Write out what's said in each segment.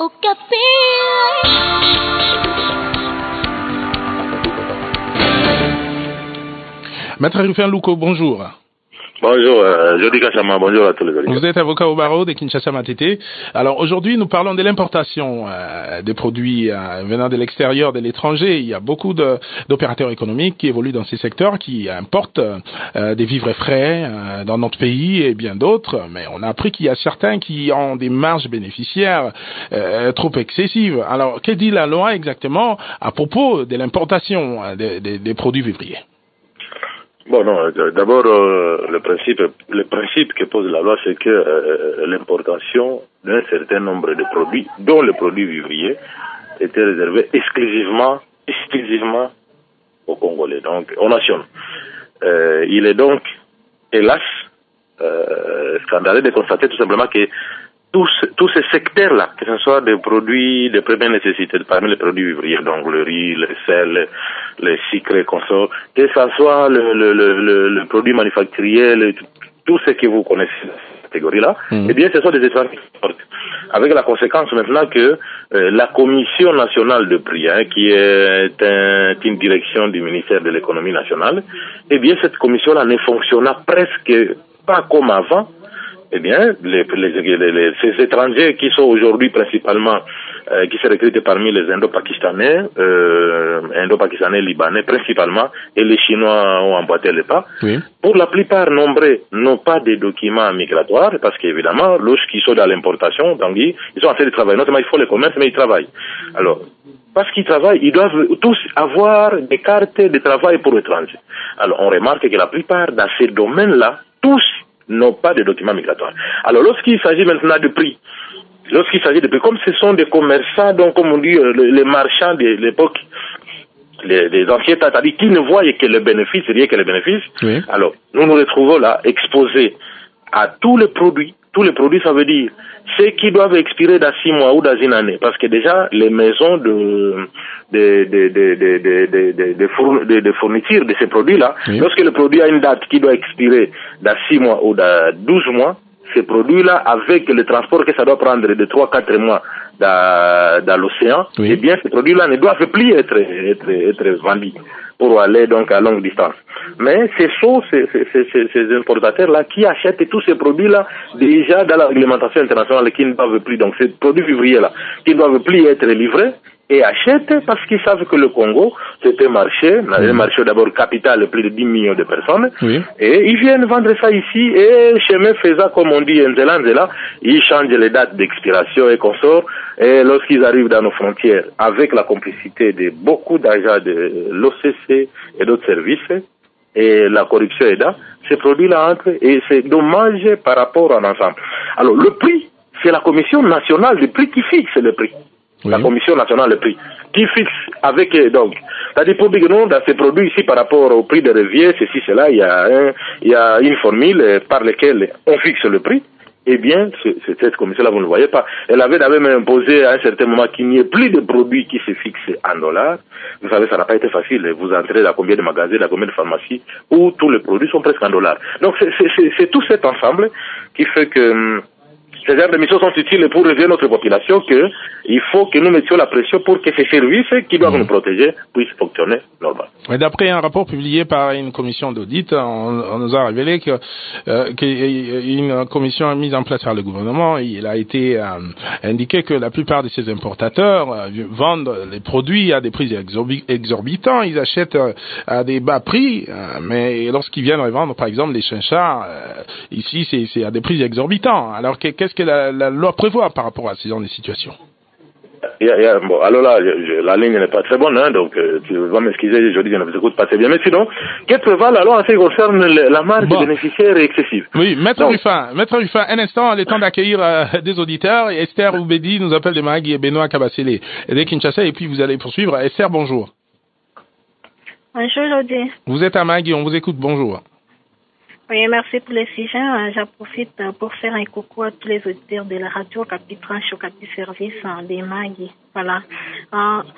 Maître Rufin Louko, bonjour. Bonjour, Jody Kachama, bonjour à tous les auditeurs. Vous êtes avocat au barreau de Kinshasa Matete. Alors aujourd'hui, nous parlons de l'importation des produits venant de l'extérieur, de l'étranger. Il y a beaucoup d'opérateurs économiques qui évoluent dans ces secteurs, qui importent des vivres frais dans notre pays et bien d'autres. Mais on a appris qu'il y a certains qui ont des marges bénéficiaires trop excessives. Alors, que dit la loi exactement à propos de l'importation des produits vivriers? Bon, non, d'abord, le principe que pose la loi, c'est que l'importation d'un certain nombre de produits, dont les produits vivriers, était réservée exclusivement aux Congolais, donc aux nations. Il est donc, hélas, scandaleux de constater tout simplement que tous ces secteurs-là, que ce soit des produits de première nécessité, parmi les produits vivriers, donc le riz, le sel, les sucres et consorts, que ce soit le produit manufacturier, tout ce que vous connaissez, cette catégorie-là, eh bien, ce sont des étrangers qui portent. Avec la conséquence maintenant que la Commission nationale de prix, qui est une direction du ministère de l'économie nationale, eh bien, cette commission-là ne fonctionna presque pas comme avant. Eh bien, ces étrangers qui sont aujourd'hui principalement, qui se recrutent parmi les Indo-Pakistanais, Libanais principalement, et les Chinois ont emboîté le pas. Oui. Pour la plupart, nombreux n'ont pas de documents migratoires, parce qu'évidemment, lorsqu'ils sont dans l'importation, ils sont en train de travailler. Non seulement il faut le commerce, mais ils travaillent. Alors, parce qu'ils travaillent, ils doivent tous avoir des cartes de travail pour étrangers. Alors, on remarque que la plupart, dans ces domaines-là, tous n'ont pas de documents migratoires. Alors, lorsqu'il s'agit maintenant de prix, comme ce sont des commerçants, donc comme on dit, les marchands de l'époque, les anciens c'est-à-dire qui ne voient que le bénéfice, rien que le bénéfice, oui. Alors, nous nous retrouvons là, exposés à tous les produits, ça veut dire ceux qui doivent expirer dans 6 mois ou dans une année, parce que déjà, les maisons de fourniture de ces produits-là, oui. Lorsque le produit a une date qui doit expirer dans 6 mois ou dans 12 mois, ces produits-là, avec le transport que ça doit prendre de 3-4 mois dans l'océan, oui. Eh bien, ces produits-là ne doivent plus être vendus pour aller donc à longue distance. Mais ce sont ces importateurs-là qui achètent tous ces produits-là déjà dans la réglementation internationale qui ne doivent plus, donc ces produits vivriers-là, qui ne doivent plus être livrés, et achètent parce qu'ils savent que le Congo, c'est un marché d'abord capital, plus de 10 millions de personnes, oui. Et ils viennent vendre ça ici, et chemin faisant, comme on dit, Nzela, ils changent les dates d'expiration et consorts, et lorsqu'ils arrivent dans nos frontières, avec la complicité de beaucoup d'agents de l'OCC et d'autres services, et la corruption est là, ces produits-là entrent, et c'est dommage par rapport à l'ensemble. Alors, le prix, c'est la Commission nationale du prix qui fixe le prix. Oui. La Commission nationale des prix, qui fixe avec, donc, c'est-à-dire pour dire que non, dans ces produits ici, par rapport au prix de revient, ceci, cela, il y a une formule par laquelle on fixe le prix. Eh bien, cette commission-là, vous ne le voyez pas. Elle avait même imposé à un certain moment qu'il n'y ait plus de produits qui se fixent en dollars. Vous savez, ça n'a pas été facile. Vous entrez dans combien de magasins, dans combien de pharmacies, où tous les produits sont presque en dollars. Donc, c'est tout cet ensemble qui fait que ces genres de missions sont utiles pour réveiller notre population qu'il faut que nous mettions la pression pour que ces services qui doivent nous protéger puissent fonctionner normalement. D'après un rapport publié par une commission d'audit, on nous a révélé qu'une commission mise en place par le gouvernement, il a été indiqué que la plupart de ces importateurs vendent les produits à des prix exorbitants, ils achètent à des bas prix, mais lorsqu'ils viennent revendre, par exemple, les chinchards, ici c'est à des prix exorbitants. Alors qu'est-ce que la loi prévoit par rapport à ce genre de situation? Bon, alors là, la ligne n'est pas très bonne, donc tu vas m'excuser, je dis que je ne vous écoute pas très bien. Mais sinon, qu'est-ce que prévoit la loi en ce qui concerne la marge bénéficiaire excessive? Oui, Maître Rufin, un instant, le temps d'accueillir des auditeurs. Esther Oubedi nous appelle de Magui et Benoît Kabasele de Kinshasa, et puis vous allez poursuivre. Esther, bonjour. Bonjour, Lodi. Vous êtes à Magui, on vous écoute, bonjour. Oui, merci pour les sujets. J'en profite pour faire un coucou à tous les auditeurs de la radio Capi Tranche, Capi Service des Magui. Voilà.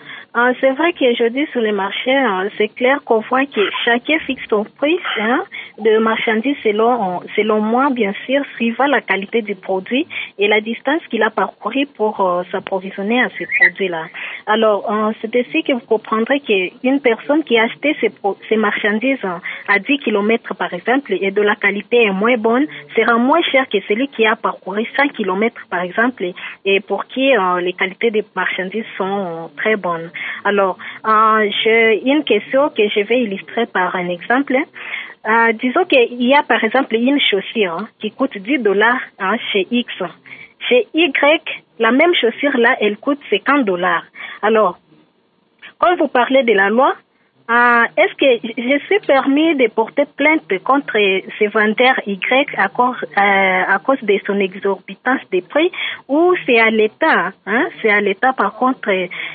C'est vrai qu'aujourd'hui sur les marchés, c'est clair qu'on voit que chacun fixe son prix, de marchandises selon moi, bien sûr, suivant la qualité du produit et la distance qu'il a parcouru pour s'approvisionner à ces produits-là. Alors, c'est ainsi que vous comprendrez qu'une personne qui a acheté ces marchandises à 10 km, par exemple, et de la qualité est moins bonne, sera moins cher que celui qui a parcouru 100 km, par exemple, et pour qui les qualités des marchandises sont très bonnes. Alors, j'ai une question que je vais illustrer par un exemple. Disons qu'il y a par exemple une chaussure qui coûte $10 chez X. Chez Y, la même chaussure là, elle coûte $50. Alors, quand vous parlez de la loi, est-ce que je suis permis de porter plainte contre ce vendeur Y à cause de son exorbitance des prix, ou c'est à l'État, c'est à l'État par contre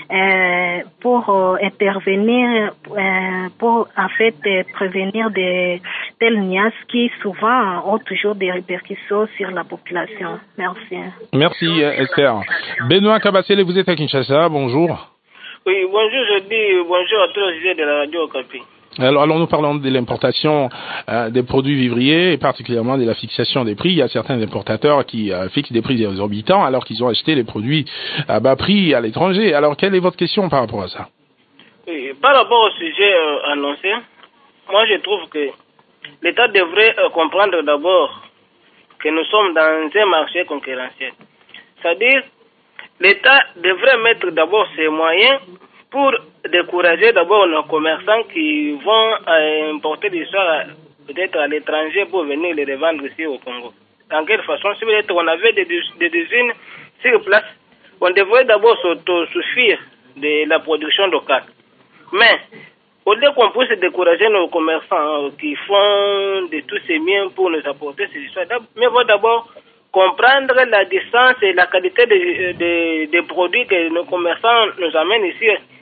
pour intervenir, pour en fait prévenir de telles nuances qui souvent ont toujours des répercussions sur la population. Merci. Merci Esther. Benoît Kabasele, vous êtes à Kinshasa, bonjour. Oui, bonjour, je dis bonjour à tous les usagers de la radio Okapi. Alors nous parlons de l'importation des produits vivriers et particulièrement de la fixation des prix. Il y a certains importateurs qui fixent des prix exorbitants alors qu'ils ont acheté les produits à bas prix à l'étranger. Alors quelle est votre question par rapport à ça? Oui, par rapport au sujet annoncé, moi je trouve que l'État devrait comprendre d'abord que nous sommes dans un marché concurrentiel. C'est-à-dire, l'État devrait mettre d'abord ses moyens pour décourager d'abord nos commerçants qui vont importer des choses peut-être à l'étranger pour venir les revendre ici au Congo. En quelle façon? Si peut-être on avait des usines sur place, on devrait d'abord s'autosuffire de la production locale. Mais au lieu qu'on puisse décourager nos commerçants qui font de tous ces biens pour nous apporter ces histoires, mais faut d'abord comprendre la distance et la qualité des produits que nos commerçants nous amènent ici.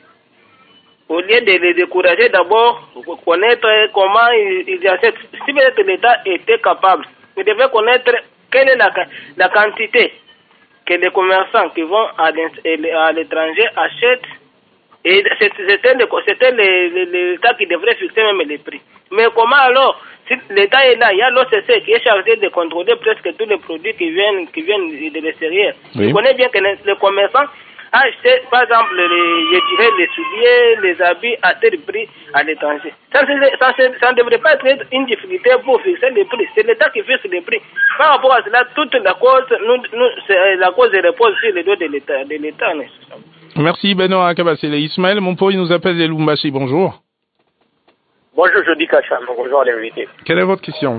Au lieu de les décourager, d'abord, connaître comment ils achètent. Si peut-être l'État était capable, il devait connaître quelle est la quantité que les commerçants qui vont à l'étranger achètent. Et c'était l'État qui devrait fixer même les prix. Mais comment alors, si l'État est là, il y a l'OCC qui est chargé de contrôler presque tous les produits qui viennent de l'extérieur. Oui. Vous connaissez bien que les commerçants achètent, par exemple, les souliers, les habits à tel prix à l'étranger. Ça ne devrait pas être une difficulté pour fixer les prix. C'est l'État qui fixe les prix. Par rapport à cela, toute la cause, la cause repose sur les dos de l'État. Merci Benoît Kabasele. Ismaël Mompo, il nous appelle de Lumbashi. Bonjour. Bonjour, je dis Kacham. Bonjour à l'invité. Quelle est votre question?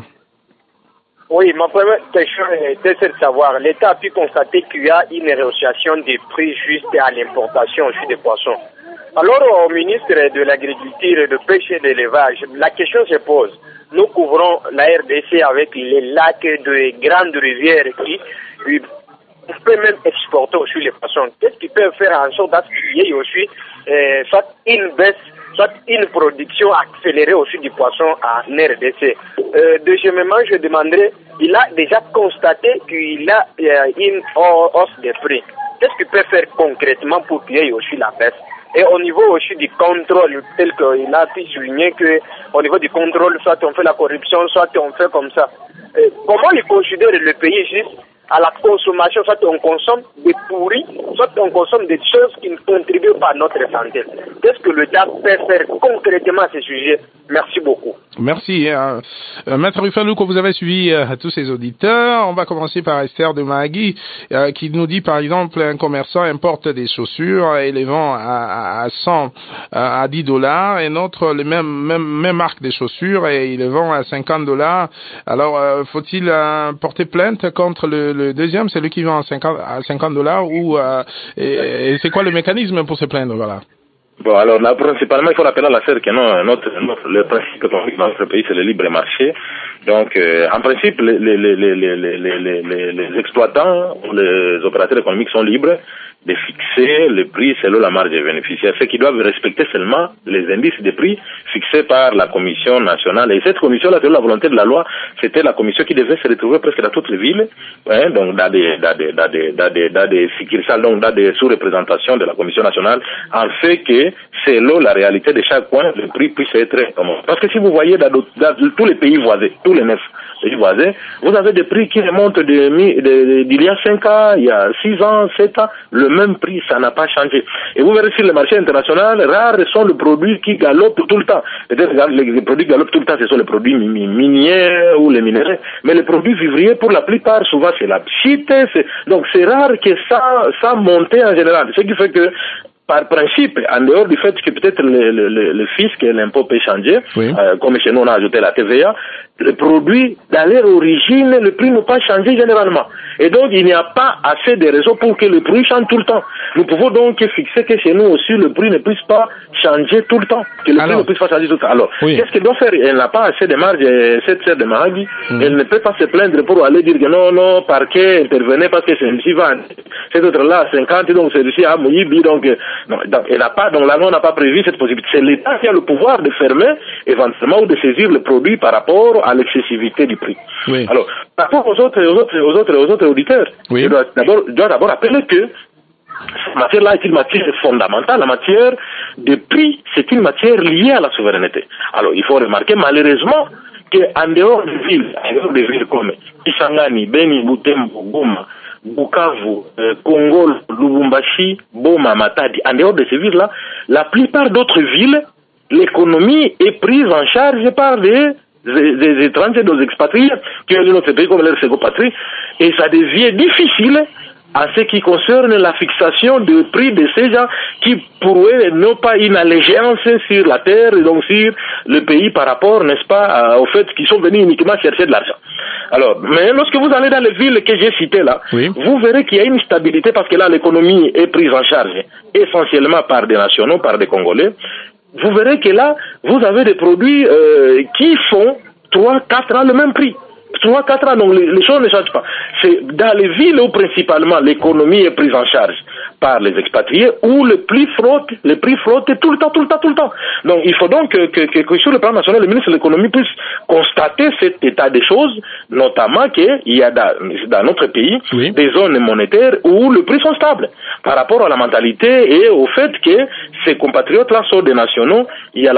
Oui, ma première question était de savoir, l'État a pu constater qu'il y a une négociation des prix juste à l'importation aussi des poissons. Alors, au ministre de l'Agriculture, de Pêche et de l'Élevage, la question se pose. Nous couvrons la RDC avec les lacs de grandes rivières qui on peut même exporter aussi les poissons. Qu'est-ce qui peut faire en sorte qu'il y ait aussi soit une baisse, soit une production accélérée aussi du poisson en RDC. Deuxièmement, je demanderais, il a déjà constaté qu'il y a une hausse des prix. Qu'est-ce qu'il peut faire concrètement pour qu'il y ait aussi la baisse? Et au niveau aussi du contrôle, tel qu'il a pu souligner qu'au niveau du contrôle, soit on fait la corruption, soit on fait comme ça. Comment il considère le pays juste à la consommation, soit on consomme des pourris, soit on consomme des choses qui ne contribuent pas à notre santé. Qu'est-ce que l'État peut faire concrètement à ce sujet? Merci beaucoup. Merci. Maître Rufalouko, vous avez suivi tous ces auditeurs. On va commencer par Esther de Mahagui, qui nous dit, par exemple, un commerçant importe des chaussures et les vend à 100, à $10, et notre, les même marque des chaussures, et il les vend à $50. Alors, faut-il porter plainte contre le deuxième, celui qui vend à $50, ou et c'est quoi le mécanisme pour se plaindre, voilà? Bon, alors là, principalement, il faut rappeler à la CER que le principe économique dans notre pays, c'est le libre marché. Donc, en principe, les exploitants ou les opérateurs économiques sont libres de fixer le prix selon la marge des bénéficiaires. Ceux qui doivent respecter seulement les indices de prix fixés par la Commission nationale. Et cette commission-là, selon la volonté de la loi, c'était la commission qui devait se retrouver presque dans toutes les villes, hein, donc dans des succursales, donc dans des sous-représentations de la Commission nationale, en fait que, selon la réalité de chaque coin, le prix puisse être comment. Parce que si vous voyez dans tous les pays voisins, tous les 9 pays voisins, vous avez des prix qui remontent d'il y a 5 ans, il y a 6 ans, 7 ans, le même prix, ça n'a pas changé. Et vous verrez sur le marché international, rares sont les produits qui galopent tout le temps. Peut-être les produits qui galopent tout le temps, ce sont les produits miniers ou les minéraux. Mais les produits vivriers, pour la plupart, souvent c'est la pchite. Donc c'est rare que ça monte en général. Ce qui fait que, par principe, en dehors du fait que peut-être le fisc et l'impôt peut changer, oui. Comme chez nous on a ajouté la TVA, le produit, dans leur origine, le prix n'a pas changé généralement. Et donc, il n'y a pas assez de raisons pour que le prix change tout le temps. Nous pouvons donc fixer que chez nous aussi, le prix ne puisse pas changer tout le temps. Que le prix ne puisse pas changer tout le temps. Alors, qu'est-ce qu'elle doit faire? Elle n'a pas assez de marge, cette sœur de Mahagi. Elle ne peut pas se plaindre pour aller dire que non, parquet, intervenez parce que celui-ci va, cet autre-là, 50, donc celui-ci a Mouyibi, donc, non, elle n'a pas, donc la loi n'a pas prévu cette possibilité. C'est l'État qui a le pouvoir de fermer, éventuellement, ou de saisir le produit par rapport à l'excessivité du prix. Oui. Alors, par rapport aux autres auditeurs, oui. Je dois d'abord rappeler que cette matière-là est une matière fondamentale. La matière de prix, c'est une matière liée à la souveraineté. Alors, il faut remarquer malheureusement qu'en dehors des villes comme Kisangani, Beni, Butembo, Goma, Bukavu, Congo, Lubumbashi, Boma, Matadi, en dehors de ces villes-là, la plupart d'autres villes, l'économie est prise en charge par des étrangers, des expatriés qui ont notre pays comme leur seconde patrie, et ça devient difficile en ce qui concerne la fixation du prix de ces gens qui pourraient n'ont pas une allégeance sur la terre et donc sur le pays par rapport, n'est-ce pas, au fait qu'ils sont venus uniquement chercher de l'argent. Alors, mais lorsque vous allez dans les villes que j'ai citées là, oui. Vous verrez qu'il y a une stabilité parce que là l'économie est prise en charge essentiellement par des nationaux, par des Congolais. Vous verrez que là, vous avez des produits qui font 3-4 ans le même prix. 3-4 ans, donc les choses ne changent pas. C'est dans les villes où principalement l'économie est prise en charge par les expatriés, où les prix frottent tout le temps. Donc il faut donc que sur le plan national, le ministre de l'économie puisse constater cet état des choses, notamment qu'il y a dans notre pays oui. Des zones monétaires où le prix sont stables par rapport à la mentalité et au fait que ces compatriotes-là sont des nationaux,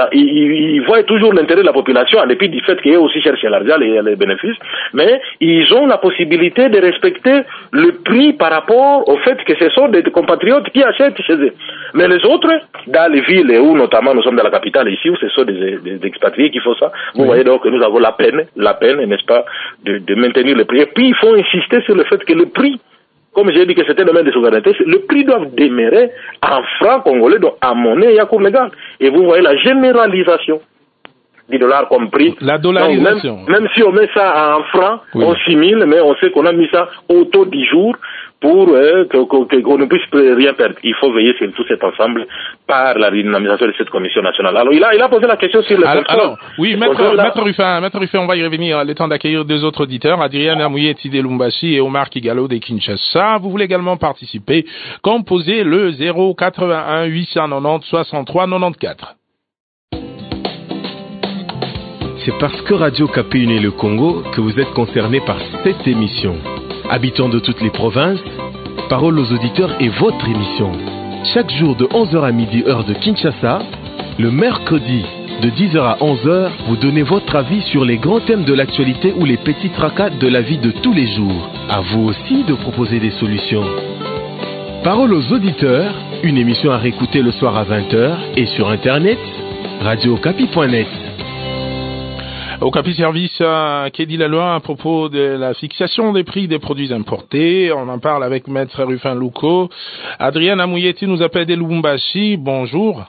ils voient toujours l'intérêt de la population en dépit du fait qu'ils aussi cherchent l'argent et les bénéfices. Mais ils ont la possibilité de respecter le prix par rapport au fait que ce sont des compatriotes qui achètent chez eux. Mais les autres, dans les villes où notamment nous sommes dans la capitale ici, où ce sont des expatriés qui font ça, vous voyez donc que nous avons la peine, n'est-ce pas, de maintenir le prix. Et puis il faut insister sur le fait que le prix, comme j'ai dit que c'était le domaine de souveraineté, le prix doit demeurer en francs congolais, donc en monnaie et à cours légal. Et vous voyez la généralisation du dollar comme prix. La dollarisation. Donc, même si on met ça en francs, oui. On simule, mais on sait qu'on a mis ça au taux du jour pour qu'on ne puisse rien perdre. Il faut veiller sur tout cet ensemble par la dynamisation de cette commission nationale. Alors, il a posé la question sur le contrôle. Alors, oui, Maître Ruffin, on va y revenir. Le temps d'accueillir deux autres auditeurs, Adrien Amouye Tidé Lumbashi et Omar Kigalo de Kinshasa. Vous voulez également participer? Composez le 081 890 63 94. C'est parce que Radio Okapi unit le Congo que vous êtes concernés par cette émission. Habitants de toutes les provinces, Parole aux auditeurs est votre émission. Chaque jour de 11h à midi, heure de Kinshasa, le mercredi de 10h à 11h, vous donnez votre avis sur les grands thèmes de l'actualité ou les petits tracas de la vie de tous les jours. À vous aussi de proposer des solutions. Parole aux auditeurs, une émission à réécouter le soir à 20h et sur internet, radiookapi.net. Okapi Service, qu'est dit la loi à propos de la fixation des prix des produits importés? On en parle avec Maître Ruffin Louko. Adrien Amouyeti nous appelle de Lubumbashi. Bonjour.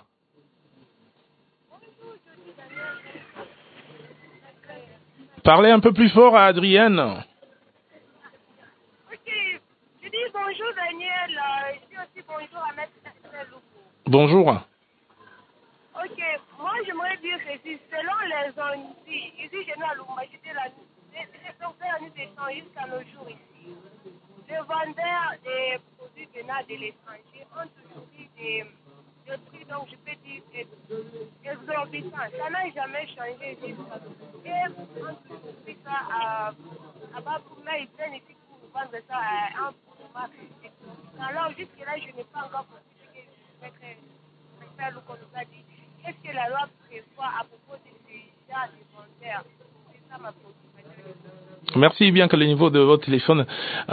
Parlez un peu plus fort à Adrienne. Ok, je dis bonjour Daniel, je dis aussi bonjour à Maître Louko. Bonjour. Ok, moi j'aimerais dire ceci, selon les ont dit, ici chez nous à Lubumbashi, donc c'est la nuit des temps jusqu'à nos jours ici. Les vendeurs des produits venant de l'étranger ont toujours eu des prix, donc je peux dire, exorbitants. Ça n'a jamais changé jusqu'à nous. Et on a toujours pris ça à bas pour nous, ils viennent ici pour nous vendre ça à un format exorbitant. Alors jusque-là, je n'ai pas encore compris ce que je vais faire, comme ça dit. Qu'est-ce que la loi prévoit à propos de ces gens de vendeurs? C'est ça ma préoccupation. Merci, bien que le niveau de votre téléphone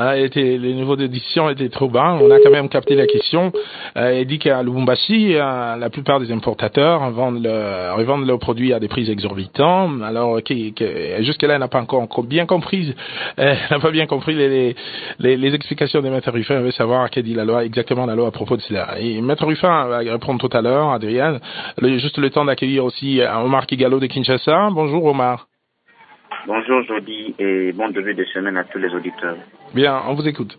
le niveau d'édition était trop bas, on a quand même capté la question. Il dit qu'à Lubumbashi, la plupart des importateurs revendent leurs produits à des prix exorbitants. Alors, jusque-là, elle n'a pas encore bien compris, n'a pas bien compris les explications de Maître Ruffin. Elle veut savoir qu'a dit exactement la loi à propos de cela. Et Maître Ruffin va répondre tout à l'heure, Adrien. Juste le temps d'accueillir aussi Omar Kigalo de Kinshasa. Bonjour Omar. Bonjour Jody et bon début de semaine à tous les auditeurs. Bien, on vous écoute.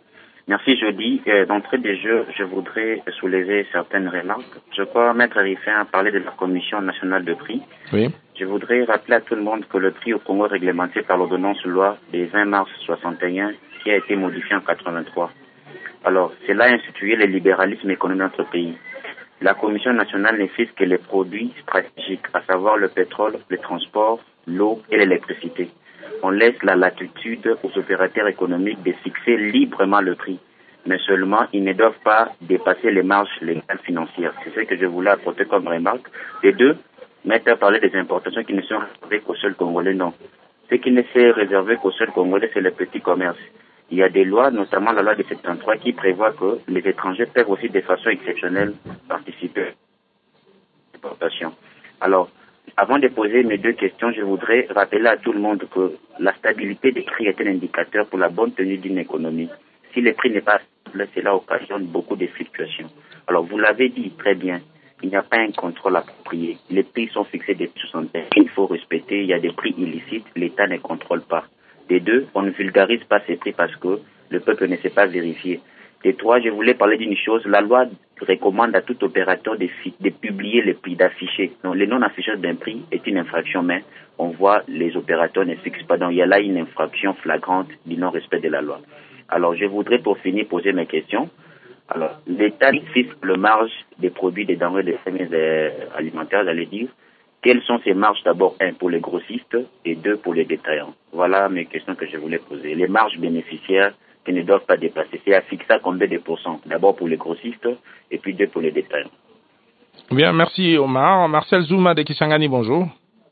Merci Jody. D'entrée des jeux, je voudrais soulever certaines remarques. Je crois Maître Ruffin a parlé de la Commission nationale de prix. Oui. Je voudrais rappeler à tout le monde que le prix au Congo est réglementé par l'ordonnance loi du 20 mars 61 qui a été modifiée en 83. Alors, cela a institué le libéralisme économique dans notre pays. La Commission nationale ne fixe que les produits stratégiques, à savoir le pétrole, le transport, l'eau et l'électricité. On laisse la latitude aux opérateurs économiques de fixer librement le prix, mais seulement ils ne doivent pas dépasser les marges légales financières. C'est ce que je voulais apporter comme remarque. Et deux, Maître a parlé des importations qui ne sont réservées qu'aux seuls Congolais. Non. Ce qui ne s'est réservé qu'aux seuls Congolais, c'est le petit commerce. Il y a des lois, notamment la loi de 73, qui prévoit que les étrangers peuvent aussi de façon exceptionnelle participer à l'exportation. Alors, avant de poser mes deux questions, je voudrais rappeler à tout le monde que la stabilité des prix est un indicateur pour la bonne tenue d'une économie. Si le prix n'est pas stable, cela occasionne beaucoup de fluctuations. Alors, vous l'avez dit très bien, il n'y a pas un contrôle approprié. Les prix sont fixés depuis 60 ans. Il faut respecter, il y a des prix illicites, l'État ne contrôle pas. Des deux, on ne vulgarise pas ces prix parce que le peuple ne sait pas vérifier. Des trois, je voulais parler d'une chose. La loi recommande à tout opérateur de publier les prix, d'afficher. Donc, le non-affichage d'un prix est une infraction, mais on voit les opérateurs ne fixent pas. Donc, il y a là une infraction flagrante du non-respect de la loi. Alors, je voudrais pour finir poser mes questions. Alors, l'État fixe le marge des produits des denrées des services alimentaires, j'allais dire. Quelles sont ces marges d'abord, un, pour les grossistes et deux, pour les détaillants? Voilà mes questions que je voulais poser. Les marges bénéficiaires qui ne doivent pas dépasser, c'est à fixer à combien de pourcents? D'abord pour les grossistes et puis deux pour les détaillants. Bien, merci Omar. Marcel Zouma de Kisangani, bonjour.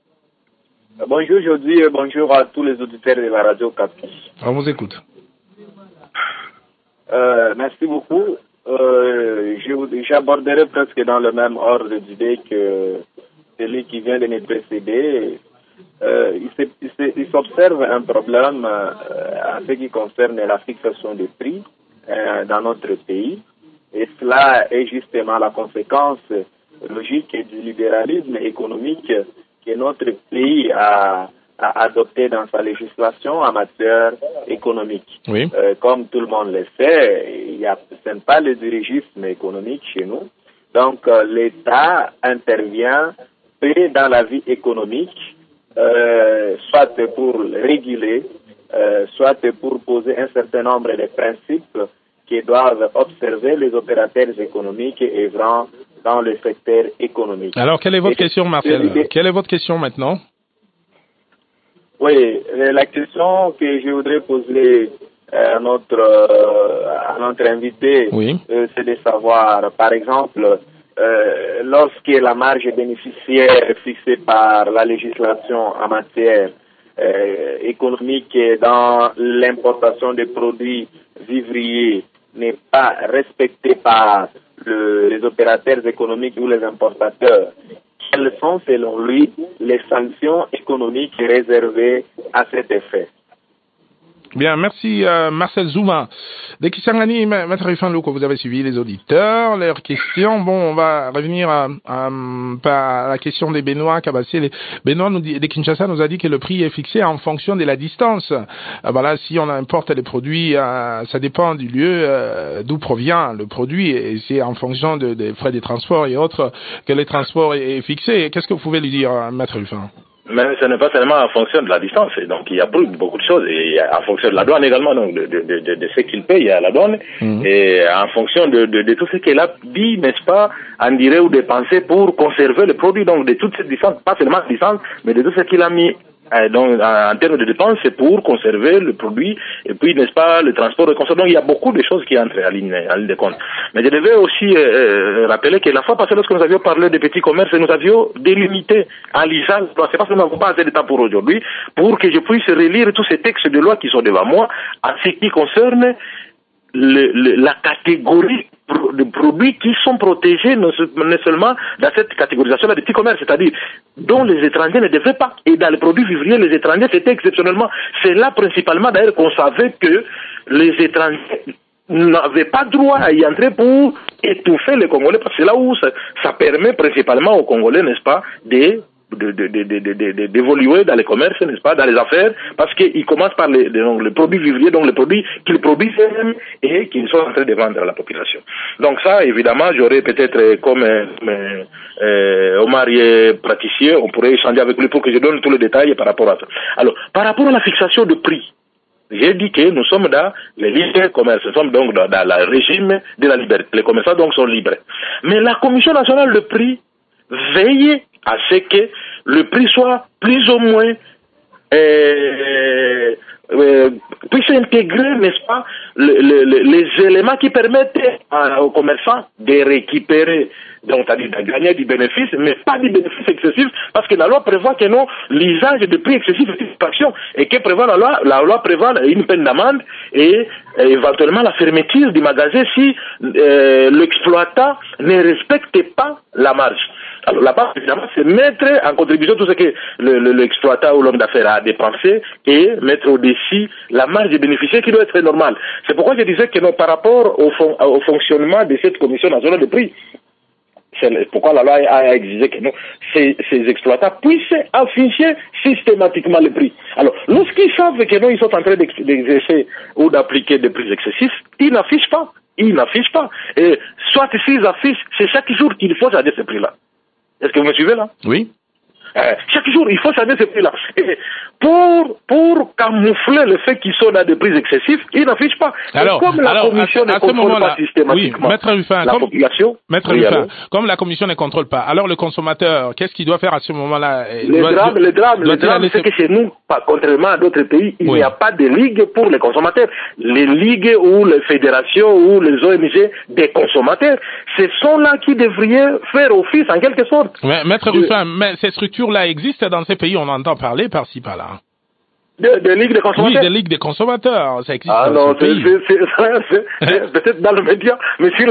Bonjour aujourd'hui et bonjour à tous les auditeurs de la radio Capi. On vous écoute. Merci beaucoup. J'aborderai presque dans le même ordre d'idée que celui qui vient de nous précéder. Il s'observe un problème en ce qui concerne la fixation des prix dans notre pays. Et cela est justement la conséquence logique du libéralisme économique que notre pays a adopté dans sa législation en matière économique. Oui. Comme tout le monde le sait, ce n'est pas le dirigisme économique chez nous. Donc l'État intervient dans la vie économique, soit pour réguler, soit pour poser un certain nombre de principes qui doivent observer les opérateurs économiques œuvrant dans le secteur économique. Alors, quelle est votre question, Marcel? Quelle est votre question maintenant? Oui, la question que je voudrais poser à notre invité, oui. C'est de savoir, par exemple, lorsque la marge bénéficiaire fixée par la législation en matière économique dans l'importation des produits vivriers n'est pas respectée par les opérateurs économiques ou les importateurs, quelles sont selon lui les sanctions économiques réservées à cet effet? Bien, merci Marcel Zouma. De Kisangani, Maître Ruffin Louko, vous avez suivi les auditeurs, leurs questions. Bon, on va revenir à la question des Benoît Kabassé. Benoît de Kinshasa nous a dit que le prix est fixé en fonction de la distance. Voilà, si on importe les produits, ça dépend du lieu d'où provient le produit, et c'est en fonction des frais de transport et autres que le transport est fixé. Qu'est-ce que vous pouvez lui dire, Maître Ruffin? Mais ce n'est pas seulement en fonction de la distance, donc il y a beaucoup de choses, et en fonction de la douane également, donc de ce qu'il paye à la douane, et en fonction de tout ce qu'elle a dit, n'est-ce pas, en dirait ou dépensé pour conserver le produit, donc de toute cette distance, pas seulement la distance, mais de tout ce qu'il a mis. Donc, en termes de dépenses, c'est pour conserver le produit, et puis, n'est-ce pas, le transport de consommation. Donc, il y a beaucoup de choses qui entrent en ligne de compte. Mais je devais aussi rappeler que la fois passée, lorsque nous avions parlé des petits commerces, nous avions délimité en lisant, c'est parce que nous n'avons pas assez de temps pour aujourd'hui, pour que je puisse relire tous ces textes de loi qui sont devant moi, en ce qui concerne la catégorie de produits qui sont protégés non seulement dans cette catégorisation-là des petits commerces, c'est-à-dire dont les étrangers ne devraient pas. Et dans les produits vivriers, les étrangers, c'était exceptionnellement. C'est là principalement d'ailleurs qu'on savait que les étrangers n'avaient pas droit à y entrer pour étouffer les Congolais, parce que c'est là où ça permet principalement aux Congolais, n'est-ce pas, d'évoluer dans les commerces, n'est-ce pas, dans les affaires, parce qu'ils commencent par les produits vivriers, donc les produits qu'ils produisent eux-mêmes et qu'ils sont en train de vendre à la population. Donc ça, évidemment, j'aurais peut-être, comme Omar est praticien, on pourrait échanger avec lui pour que je donne tous les détails par rapport à ça. Alors, par rapport à la fixation de prix, j'ai dit que nous sommes dans les libres commerces, nous sommes donc dans le régime de la liberté. Les commerçants donc sont libres. Mais la Commission nationale de prix veille à ce que le prix soit plus ou moins puisse intégrer, n'est-ce pas, les éléments qui permettent aux commerçants de récupérer, donc c'est-à-dire de gagner du bénéfice, mais pas du bénéfice excessif, parce que la loi prévoit que non, l'usage de prix excessifs est une infraction, et que prévoit la loi prévoit une peine d'amende et éventuellement la fermeture du magasin si l'exploitant ne respecte pas la marge. Alors là-bas, évidemment, c'est mettre en contribution tout ce que l'exploitant ou l'homme d'affaires a dépensé et mettre au-dessus la marge des bénéficiaires qui doit être normale. C'est pourquoi je disais que non, par rapport au fonctionnement de cette commission nationale de prix, c'est pourquoi la loi a exigé que non, ces exploitants puissent afficher systématiquement les prix. Alors, lorsqu'ils savent que non, ils sont en train d'exercer ou d'appliquer des prix excessifs, ils n'affichent pas. Et soit s'ils affichent, c'est chaque jour qu'il faut changer ces prix-là. Est-ce que vous me suivez là? Oui. Chaque jour, il faut changer ces prix-là. Et pour camoufler le fait qu'ils sont dans des prix excessifs, ils n'affichent pas. Alors, comme la commission ne contrôle pas systématiquement la population, comme la commission ne contrôle pas, alors le consommateur, qu'est-ce qu'il doit faire à ce moment-là? Le drame, c'est que chez nous, contrairement à d'autres pays, il n'y a pas de ligue pour les consommateurs. Les ligues ou les fédérations ou les ONG des consommateurs, ce sont là qui devraient faire office en quelque sorte. Mais, Maître Ruffin, mais ces structures-là existent dans ces pays, on entend parler par-ci, par-là. De ligues des consommateurs? Oui, des ligues des consommateurs, ça existe dans dans ce pays. C'est peut-être dans le média, mais sur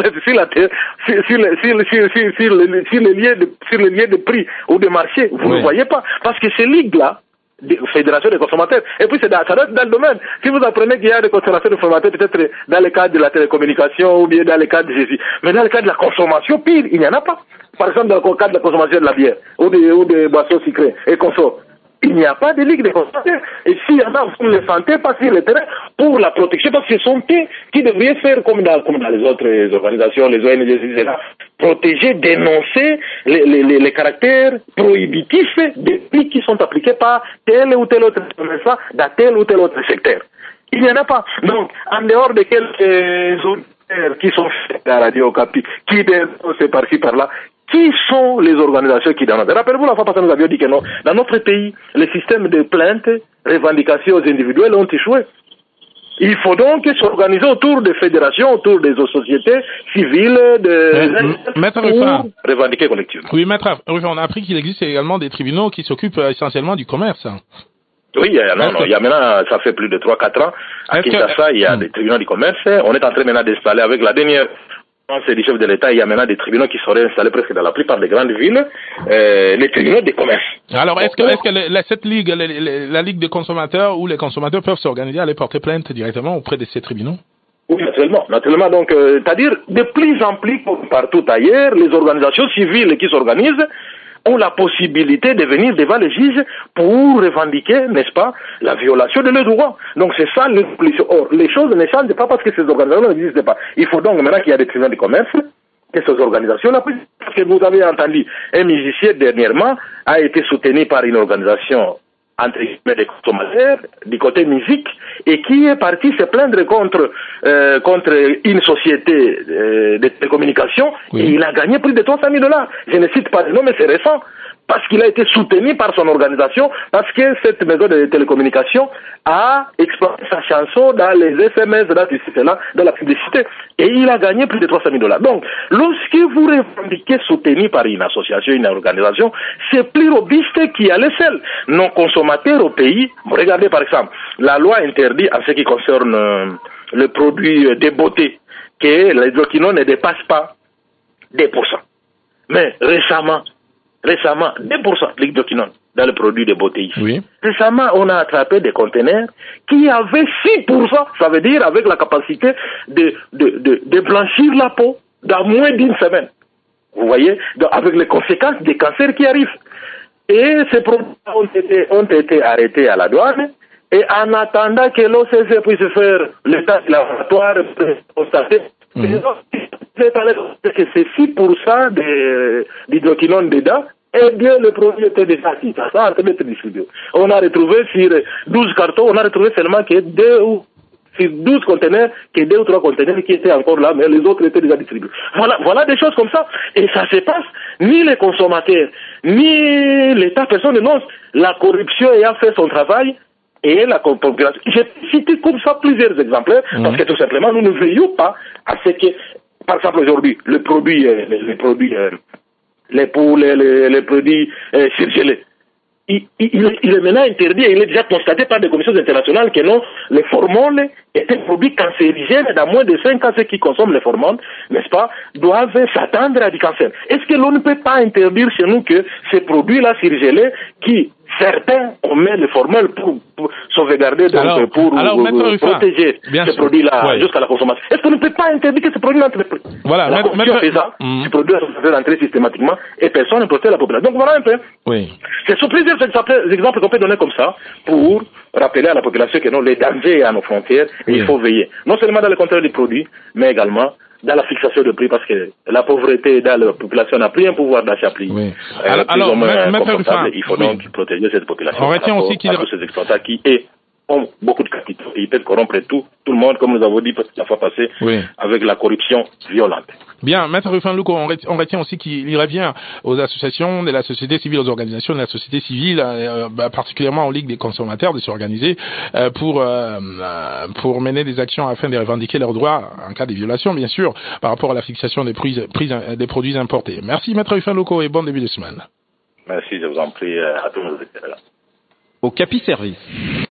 les liens de prix ou de marché, vous ne voyez pas. Parce que ces ligues-là, des fédérations des consommateurs, et puis ça doit être dans le domaine. Si vous apprenez qu'il y a des concentrations de consommateurs, peut-être dans le cadre de la télécommunication ou bien dans le cadre de ceci, mais dans le cadre de la consommation, pire, il n'y en a pas. Par exemple, dans le cadre de la consommation de la bière ou des boissons sucrées et consorts. Il n'y a pas de ligue de consommateurs. Et s'il y en a, vous ne les sentez pas sur le terrain pour la protection, parce que ce sont eux qui devraient faire comme dans les autres organisations, les ONG, etc. Protéger, dénoncer les caractères prohibitifs des prix qui sont appliqués par tel ou tel autre commerçant dans tel ou tel autre secteur. Il n'y en a pas. Donc, en dehors de quelques auditeurs qui sont faits à la Radio Okapi, qui dénoncent par-ci, par-là, qui sont les organisations qui dénoncent? Rappelez-vous, la fois passée, nous avions dit que non, dans notre pays, les systèmes de plaintes, revendications individuelles ont échoué. Il faut donc s'organiser autour des fédérations, autour des sociétés civiles, pour revendiquer collectivement. Oui, Maître Ruffin, on a appris qu'il existe également des tribunaux qui s'occupent essentiellement du commerce. Oui, il y a maintenant, ça fait plus de 3-4 ans, à Kinshasa, il y a des tribunaux du commerce. On est en train maintenant d'installer avec la dernière c'est du chef de l'État, il y a maintenant des tribunaux qui seraient installés presque dans la plupart des grandes villes, les tribunaux des commerces. Alors, est-ce que cette ligue, la ligue des consommateurs ou les consommateurs peuvent s'organiser, aller porter plainte directement auprès de ces tribunaux? Oui, naturellement. Donc, c'est-à-dire, de plus en plus, partout ailleurs, les organisations civiles qui s'organisent ont la possibilité de venir devant les juges pour revendiquer, n'est-ce pas, la violation de leurs droits. Donc c'est ça l'évolution. Or, les choses ne changent pas parce que ces organisations n'existent pas. Il faut donc maintenant qu'il y ait des tribunaux de commerce Et ces organisations-là, parce que vous avez entendu, un musicien dernièrement a été soutenu par une organisation entre guillemets des consommateurs du côté musique et qui est parti se plaindre contre une société de télécommunications et il a gagné plus de $300,000. Je ne cite pas le nom, mais c'est récent. Parce qu'il a été soutenu par son organisation, parce que cette maison de télécommunications a exploité sa chanson dans les SMS, dans la publicité, et il a gagné plus de $300,000. Donc, lorsque vous revendiquez soutenu par une association, une organisation, c'est plus robuste qu'il y a les seuls. Nos consommateurs au pays, regardez par exemple, la loi interdit en ce qui concerne le produit de beauté, que l'hydroquinone ne dépasse pas 2%. Mais récemment, 2% d'hydroquinone dans le produit de beauté ici. Oui. Récemment, on a attrapé des conteneurs qui avaient 6%, ça veut dire avec la capacité de blanchir la peau dans moins d'une semaine. Vous voyez, donc, avec les conséquences des cancers qui arrivent. Et ces produits ont été arrêtés à la douane. Et en attendant que l'OCC puisse faire le test laboratoire pour constater que c'est 6% d'hydroquinone dedans, et bien le produit était déjà 6% en train d'être distribué. On a retrouvé sur 12 cartons, on a retrouvé seulement que sur 12 conteneurs, que 2 ou 3 conteneurs qui étaient encore là, mais les autres étaient déjà distribués. Voilà des choses comme ça. Et ça se passe, ni les consommateurs, ni l'État, personne ne nonce. La corruption ayant fait son travail, et la population. J'ai cité comme ça plusieurs exemples, parce que tout simplement, nous ne veillons pas à ce que, par exemple aujourd'hui, les produits surgelés, il est maintenant interdit et il est déjà constaté par des commissions internationales que non, les hormones étaient produits cancérigènes. Dans moins de 5 ans, ceux qui consomment les hormones, n'est-ce pas, doivent s'attendre à du cancer. Est-ce que l'on ne peut pas interdire chez nous que ces produits-là surgelés, qui certains on met les formules pour sauvegarder, donc pour protéger ces produits-là jusqu'à la consommation. Est-ce qu'on ne peut pas interdire que ces produits-là entrent? Voilà, la Commission fait ça, ces produits sont entrés systématiquement et personne ne protège la population. Donc voilà un peu. Oui. Ce sont plusieurs exemples qu'on peut donner comme ça pour rappeler à la population que non, les dangers à nos frontières et il faut veiller. Non seulement dans le contrôle des produits, mais également dans la fixation de prix, parce que la pauvreté dans la population n'a plus un pouvoir d'achat plus. Oui. Alors, il faut donc protéger cette population. On retient aussi qu'il ces exploitants qui ont beaucoup de capitaux et ils peuvent corrompre tout le monde, comme nous avons dit la fois passée, avec la corruption violente. Bien, Maître Rufin Louko, on retient aussi qu'il revient aux associations de la société civile, aux organisations de la société civile, particulièrement aux ligues des consommateurs, de s'organiser pour mener des actions afin de revendiquer leurs droits en cas de violation, bien sûr, par rapport à la fixation des produits importés. Merci, Maître Rufin Louko, et bon début de semaine. Merci, je vous en prie, à tous nos éclaireurs. Au Capi Service.